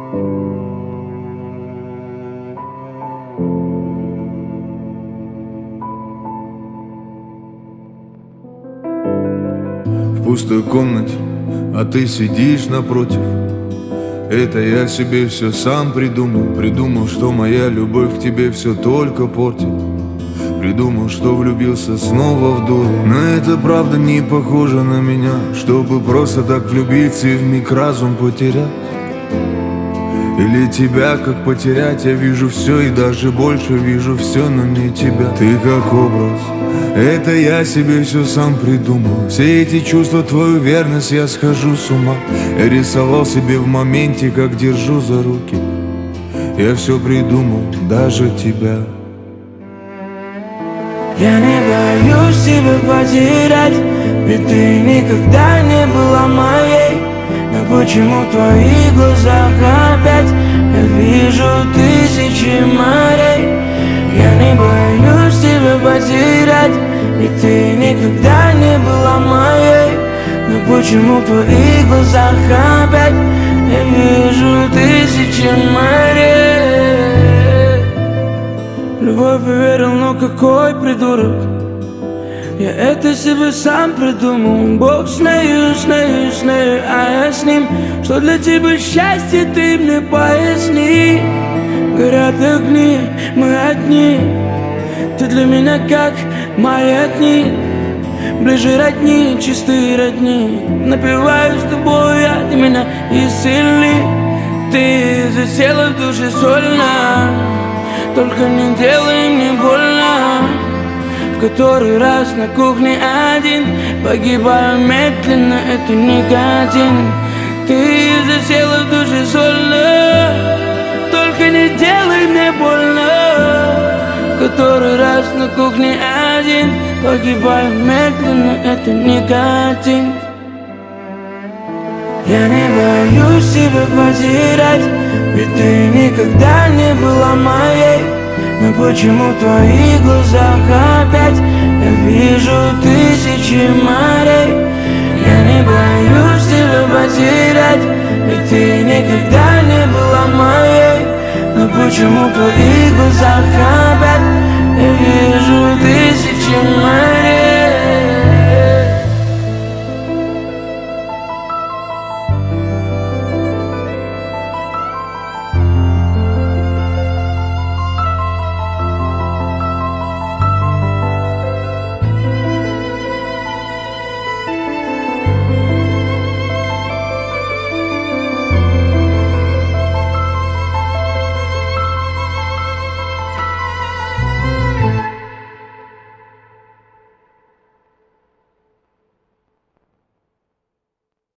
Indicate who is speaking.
Speaker 1: В пустой комнате, а ты сидишь напротив. Это я себе все сам придумал. Придумал, что моя любовь к тебе все только портит. Придумал, что влюбился снова в дуру. Но это правда не похоже на меня, чтобы просто так влюбиться и вмиг разум потерять. Или тебя как потерять? Я вижу все и даже больше вижу все, но не тебя. Ты как образ, это я себе все сам придумал. Все эти чувства, твою верность, я схожу с ума. Я рисовал себе в моменте, как держу за руки. Я все придумал, даже тебя.
Speaker 2: Я не боюсь тебя потерять, ведь ты никогда не была моей. Но почему в твоих глазах опять я вижу тысячи морей? Я не боюсь тебя потерять, ведь ты никогда не была моей. Но почему в твоих глазах опять я вижу тысячи морей? В любовь поверил, но какой придурок. Я это себе сам придумал. Бог с нею, а я с ним. Что для тебя счастье, ты мне поясни. Горят огни, мы одни. Ты для меня как маятник. Ближе родни, чистые родни. Напиваю с тобой я, ты меня исцели. Ты засела в душе сольно. Только не делай мне больно. В который раз на кухне один. Погибаю медленно, это никотин. Ты засела в душе сольно. Только не делай мне больно. В который раз на кухне один. Погибаю медленно, это никотин. Я не боюсь тебя потерять, ведь ты никогда не была моей. Но почему в твоих глазах опять я вижу тысячи морей? Я не боюсь тебя потерять, ведь ты никогда не была моей. Но почему в твоих глазах опять я вижу тысячи морей?